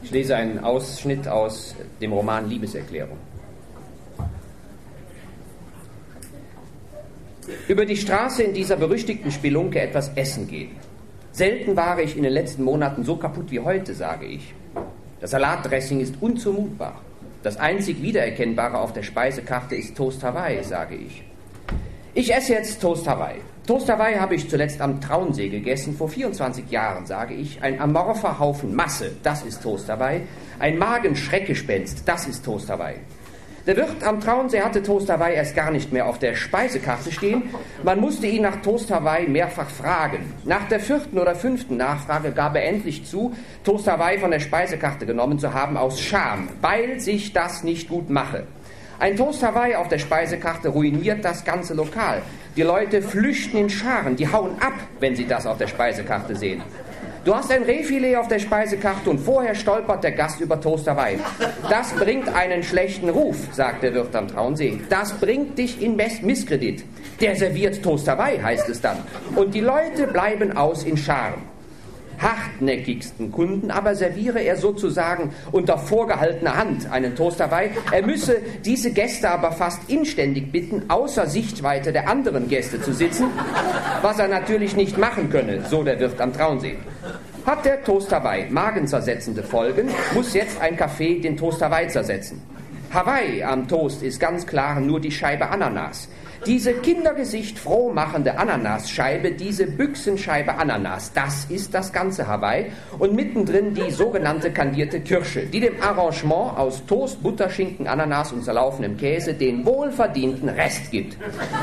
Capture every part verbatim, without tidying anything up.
Ich lese einen Ausschnitt aus dem Roman Liebeserklärung. Über die Straße in dieser berüchtigten Spelunke etwas essen gehen. Selten war ich in den letzten Monaten so kaputt wie heute, sage ich. Das Salatdressing ist unzumutbar. Das einzig Wiedererkennbare auf der Speisekarte ist Toast Hawaii, sage ich. Ich esse jetzt Toast Hawaii. Toast Hawaii habe ich zuletzt am Traunsee gegessen, vor vierundzwanzig Jahren, sage ich. Ein amorpher Haufen Masse, das ist Toast Hawaii. Ein Magenschreckgespenst, das ist Toast Hawaii. Der Wirt am Traunsee hatte Toast Hawaii erst gar nicht mehr auf der Speisekarte stehen. Man musste ihn nach Toast Hawaii mehrfach fragen. Nach der vierten oder fünften Nachfrage gab er endlich zu, Toast Hawaii von der Speisekarte genommen zu haben aus Scham, weil sich das nicht gut mache. Ein Toast Hawaii auf der Speisekarte ruiniert das ganze Lokal. Die Leute flüchten in Scharen, die hauen ab, wenn sie das auf der Speisekarte sehen. Du hast ein Rehfilet auf der Speisekarte und vorher stolpert der Gast über Toast Hawaii. Das bringt einen schlechten Ruf, sagt der Wirt am Traunsee. Das bringt dich in Misskredit. Der serviert Toast Hawaii, heißt es dann. Und die Leute bleiben aus in Scharen. Hartnäckigsten Kunden aber serviere er sozusagen unter vorgehaltener Hand einen Toast Hawaii. Er müsse diese Gäste aber fast inständig bitten, außer Sichtweite der anderen Gäste zu sitzen, was er natürlich nicht machen könne, so der Wirt am Traunsee. Hat der Toast Hawaii magenzersetzende Folgen, muss jetzt ein Café den Toast Hawaii zersetzen. Hawaii am Toast ist ganz klar nur die Scheibe Ananas. Diese Kindergesicht froh machende Ananasscheibe, diese Büchsenscheibe Ananas, das ist das ganze Hawaii und mittendrin die sogenannte kandierte Kirsche, die dem Arrangement aus Toast, Butterschinken, Ananas und zerlaufenem Käse den wohlverdienten Rest gibt.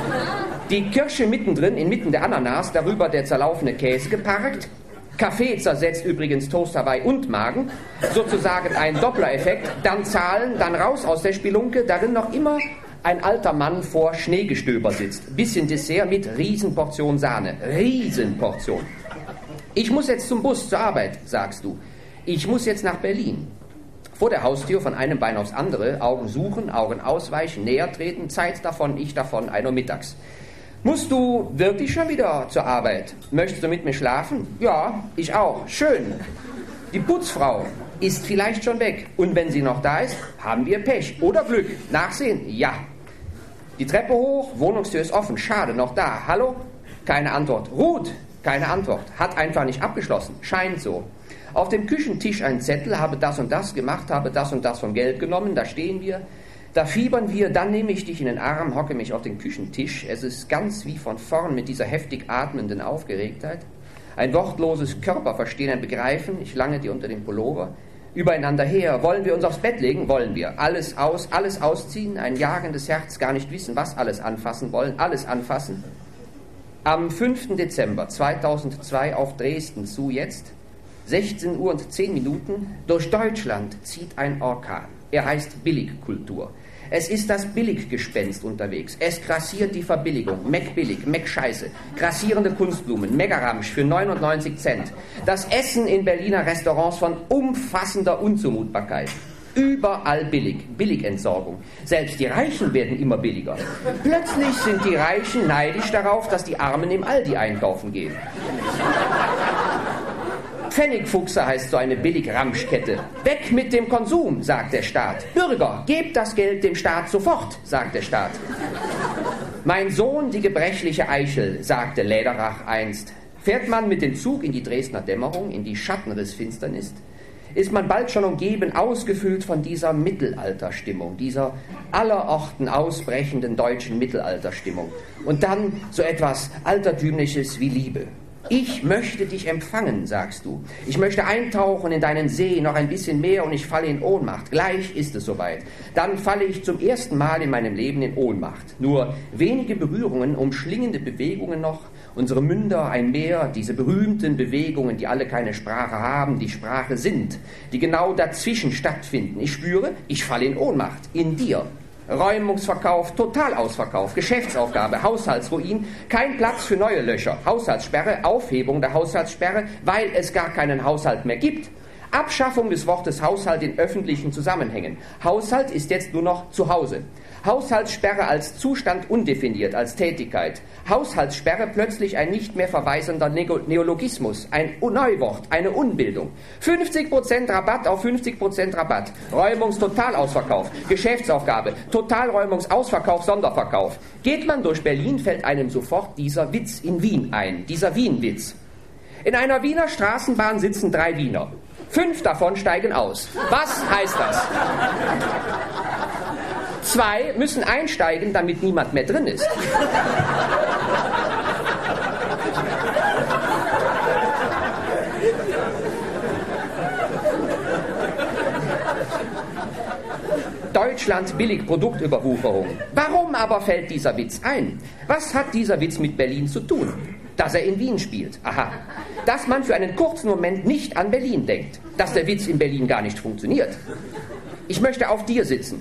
Die Kirsche mittendrin, inmitten der Ananas, darüber der zerlaufene Käse geparkt. Kaffee zersetzt übrigens Toast Hawaii und Magen, sozusagen ein Doppler-Effekt, dann zahlen, dann raus aus der Spelunke, darin noch immer ein alter Mann vor Schneegestöber sitzt. Bisschen Dessert mit Riesenportion Sahne. Riesenportion. Ich muss jetzt zum Bus, zur Arbeit, sagst du. Ich muss jetzt nach Berlin. Vor der Haustür von einem Bein aufs andere, Augen suchen, Augen ausweichen, näher treten, Zeit davon, ich davon, ein Uhr mittags. Musst du wirklich schon wieder zur Arbeit? Möchtest du mit mir schlafen? Ja, ich auch. Schön. Die Putzfrau ist vielleicht schon weg. Und wenn sie noch da ist, haben wir Pech. Oder Glück. Nachsehen? Ja. Die Treppe hoch, Wohnungstür ist offen. Schade, noch da. Hallo? Keine Antwort. Ruth? Keine Antwort. Hat einfach nicht abgeschlossen. Scheint so. Auf dem Küchentisch ein Zettel, habe das und das gemacht, habe das und das vom Geld genommen. Da stehen wir. Da fiebern wir, dann nehme ich dich in den Arm, hocke mich auf den Küchentisch. Es ist ganz wie von vorn mit dieser heftig atmenden Aufgeregtheit. Ein wortloses Körperverstehen, ein Begreifen. Ich lange dir unter den Pullover. Übereinander her. Wollen wir uns aufs Bett legen? Wollen wir. Alles aus, alles ausziehen. Ein jagendes Herz, gar nicht wissen, was alles anfassen wollen. Alles anfassen. Am fünften Dezember zweitausendzwei auf Dresden zu jetzt. sechzehn Uhr und zehn Minuten. Durch Deutschland zieht ein Orkan. Er heißt Billigkultur. Es ist das Billiggespenst unterwegs. Es grassiert die Verbilligung. Meck billig, Meck scheiße. Grassierende Kunstblumen, Megaramsch für neunundneunzig Cent. Das Essen in Berliner Restaurants von umfassender Unzumutbarkeit. Überall billig, Billigentsorgung. Selbst die Reichen werden immer billiger. Plötzlich sind die Reichen neidisch darauf, dass die Armen im Aldi einkaufen gehen. Pfennigfuchse heißt so eine Billig-Ramschkette. Weg mit dem Konsum, sagt der Staat. Bürger, gebt das Geld dem Staat sofort, sagt der Staat. Mein Sohn, die gebrechliche Eichel, sagte Läderach einst. Fährt man mit dem Zug in die Dresdner Dämmerung, in die Schattenrissfinsternis, ist man bald schon umgeben, ausgefüllt von dieser Mittelalterstimmung, dieser allerorten ausbrechenden deutschen Mittelalterstimmung. Und dann so etwas Altertümliches wie Liebe. Ich möchte dich empfangen, sagst du. Ich möchte eintauchen in deinen See, noch ein bisschen mehr und ich falle in Ohnmacht. Gleich ist es soweit. Dann falle ich zum ersten Mal in meinem Leben in Ohnmacht. Nur wenige Berührungen, umschlingende Bewegungen noch, unsere Münder, ein Meer, diese berühmten Bewegungen, die alle keine Sprache haben, die Sprache sind, die genau dazwischen stattfinden. Ich spüre, ich falle in Ohnmacht, in dir. Räumungsverkauf, Totalausverkauf, Geschäftsaufgabe, Haushaltsruin, kein Platz für neue Löcher, Haushaltssperre, Aufhebung der Haushaltssperre, weil es gar keinen Haushalt mehr gibt. Abschaffung des Wortes Haushalt in öffentlichen Zusammenhängen. Haushalt ist jetzt nur noch zu Hause. Haushaltssperre als Zustand undefiniert, als Tätigkeit. Haushaltssperre plötzlich ein nicht mehr verweisender Neologismus, ein Neuwort, eine Unbildung. fünfzig Prozent Rabatt auf fünfzig Prozent Rabatt. Räumungstotalausverkauf. Geschäftsaufgabe. Totalräumungsausverkauf, Sonderverkauf. Geht man durch Berlin, fällt einem sofort dieser Witz in Wien ein, dieser Wien-Witz. In einer Wiener Straßenbahn sitzen drei Wiener. Fünf davon steigen aus. Was heißt das? Zwei müssen einsteigen, damit niemand mehr drin ist. Deutschland billig Produktüberwucherung. Warum aber fällt dieser Witz ein? Was hat dieser Witz mit Berlin zu tun? Dass er in Wien spielt. Aha. Dass man für einen kurzen Moment nicht an Berlin denkt. Dass der Witz in Berlin gar nicht funktioniert. Ich möchte auf dir sitzen.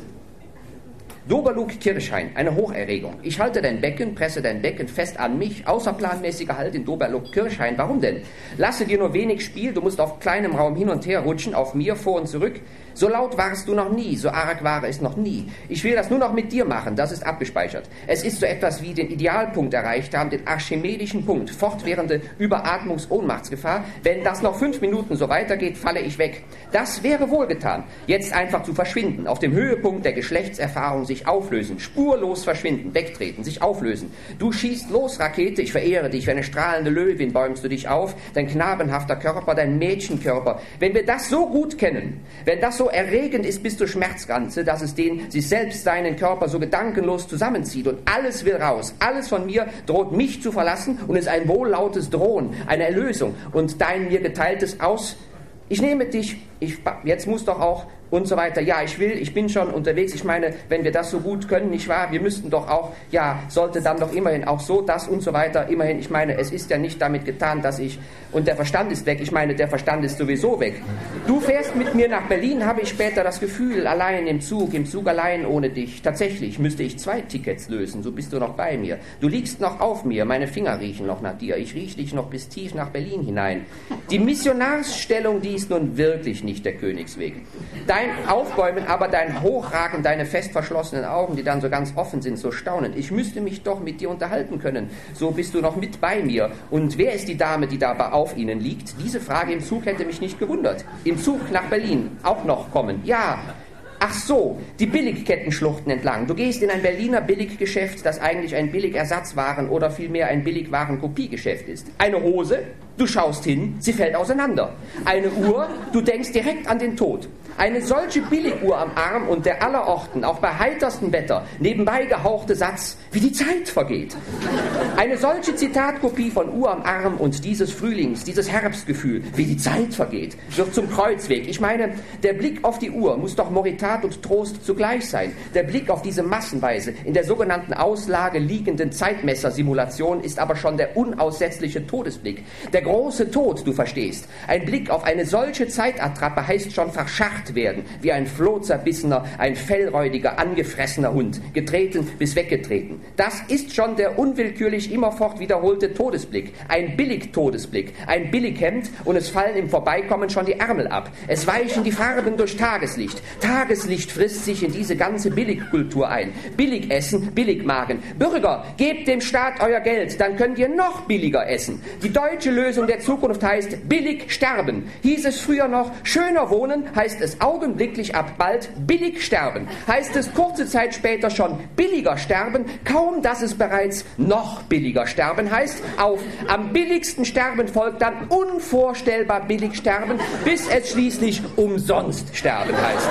Doberlug-Kirchhain, eine Hocherregung. Ich halte dein Becken, presse dein Becken fest an mich. Außerplanmäßiger Halt in Doberlug-Kirchhain. Warum denn? Lasse dir nur wenig Spiel, du musst auf kleinem Raum hin und her rutschen, auf mir, vor und zurück. So laut warst du noch nie, so arg war es noch nie. Ich will das nur noch mit dir machen, das ist abgespeichert. Es ist so etwas wie den Idealpunkt erreicht haben, den archimedischen Punkt, fortwährende Überatmungs-Ohnmachtsgefahr. Wenn das noch fünf Minuten so weitergeht, falle ich weg. Das wäre wohlgetan, jetzt einfach zu verschwinden, auf dem Höhepunkt der Geschlechtserfahrung sich auflösen, spurlos verschwinden, wegtreten, sich auflösen. Du schießt los, Rakete, ich verehre dich, wie eine strahlende Löwin bäumst du dich auf, dein knabenhafter Körper, dein Mädchenkörper. Wenn wir das so gut kennen, wenn das so erregend ist bis zur Schmerzgrenze, dass es den sich selbst seinen Körper so gedankenlos zusammenzieht und alles will raus, alles von mir droht mich zu verlassen und ist ein wohllautes Drohen, eine Erlösung und dein mir geteiltes Aus. Ich nehme dich, ich, jetzt muss doch auch und so weiter. Ja, ich will, ich bin schon unterwegs. Ich meine, wenn wir das so gut können, nicht wahr? Wir müssten doch auch, ja, sollte dann doch immerhin auch so, das und so weiter. Immerhin, ich meine, es ist ja nicht damit getan, dass ich, und der Verstand ist weg. Ich meine, der Verstand ist sowieso weg. Du fährst mit mir nach Berlin, habe ich später das Gefühl, allein im Zug, im Zug allein ohne dich. Tatsächlich müsste ich zwei Tickets lösen, so bist du noch bei mir. Du liegst noch auf mir, meine Finger riechen noch nach dir. Ich rieche dich noch bis tief nach Berlin hinein. Die Missionarsstellung, die ist nun wirklich nicht der Königsweg. Dein Aufbäumen, aber dein Hochragen, deine fest verschlossenen Augen, die dann so ganz offen sind, so staunend. Ich müsste mich doch mit dir unterhalten können. So bist du noch mit bei mir. Und wer ist die Dame, die da auf ihnen liegt? Diese Frage im Zug hätte mich nicht gewundert. Im Zug nach Berlin auch noch kommen. Ja. Ach so, die Billigkettenschluchten entlang. Du gehst in ein Berliner Billiggeschäft, das eigentlich ein Billigersatzwaren oder vielmehr ein Billigwarenkopiegeschäft ist. Eine Hose, du schaust hin, sie fällt auseinander. Eine Uhr, du denkst direkt an den Tod. Eine solche Billiguhr am Arm und der allerorten, auch bei heiterstem Wetter, nebenbei gehauchte Satz, wie die Zeit vergeht. Eine solche Zitatkopie von Uhr am Arm und dieses Frühlings, dieses Herbstgefühl, wie die Zeit vergeht, wird zum Kreuzweg. Ich meine, der Blick auf die Uhr muss doch Moritat und Trost zugleich sein. Der Blick auf diese massenweise in der sogenannten Auslage liegenden Zeitmessersimulation ist aber schon der unaussetzliche Todesblick. Der große Tod, du verstehst. Ein Blick auf eine solche Zeitattrappe heißt schon verscharrt werden, wie ein flohzerbissener, ein fellräudiger, angefressener Hund, getreten bis weggetreten. Das ist schon der unwillkürlich immerfort wiederholte Todesblick, ein Billig-Todesblick, ein Billighemd und es fallen im Vorbeikommen schon die Ärmel ab. Es weichen die Farben durch Tageslicht. Tageslicht frisst sich in diese ganze Billigkultur ein. Billigessen, Billigmagen. Bürger, gebt dem Staat euer Geld, dann könnt ihr noch billiger essen. Die deutsche Lösung der Zukunft heißt billig sterben. Hieß es früher noch schöner wohnen, heißt es augenblicklich ab bald billig sterben. Heißt es kurze Zeit später schon billiger sterben, kaum dass es bereits noch billiger sterben heißt. Auf am billigsten sterben folgt dann unvorstellbar billig sterben, bis es schließlich umsonst sterben heißt.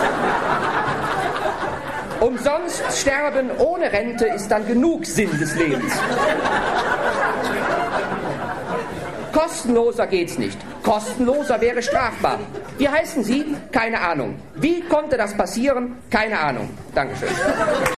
Umsonst sterben ohne Rente ist dann genug Sinn des Lebens. Kostenloser geht's nicht. Kostenloser wäre strafbar. Wie heißen Sie? Keine Ahnung. Wie konnte das passieren? Keine Ahnung. Dankeschön.